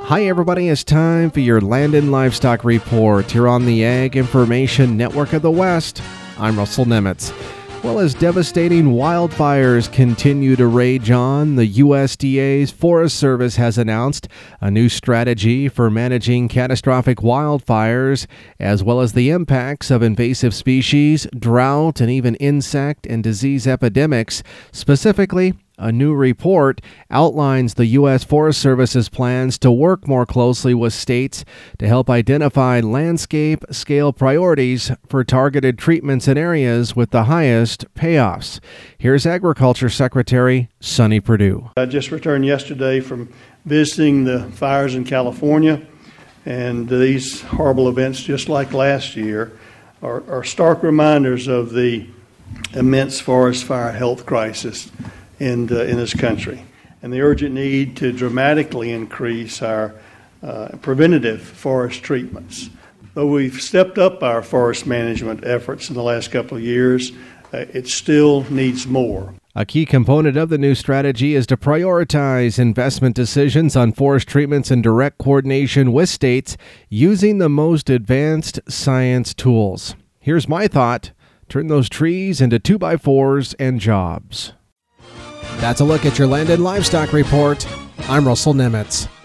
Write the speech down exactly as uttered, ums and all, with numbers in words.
Hi everybody, it's time for your Land and Livestock Report here on the Ag Information Network of the West. I'm Russell Nemitz. Well, as devastating wildfires continue to rage on, the U S D A's Forest Service has announced a new strategy for managing catastrophic wildfires, as well as the impacts of invasive species, drought, and even insect and disease epidemics. Specifically, a new report outlines the U S Forest Service's plans to work more closely with states to help identify landscape-scale priorities for targeted treatments in areas with the highest payoffs. Here's Agriculture Secretary Sonny Perdue. I just returned yesterday from visiting the fires in California, and these horrible events, just like last year, are, are stark reminders of the immense forest fire health crisis in the, in this country, and the urgent need to dramatically increase our uh, preventative forest treatments. Though we've stepped up our forest management efforts in the last couple of years, uh, it still needs more. A key component of the new strategy is to prioritize investment decisions on forest treatments in direct coordination with states using the most advanced science tools. Here's my thought: turn those trees into two by fours and jobs. That's a look at your Land and Livestock Report. I'm Russell Nemitz.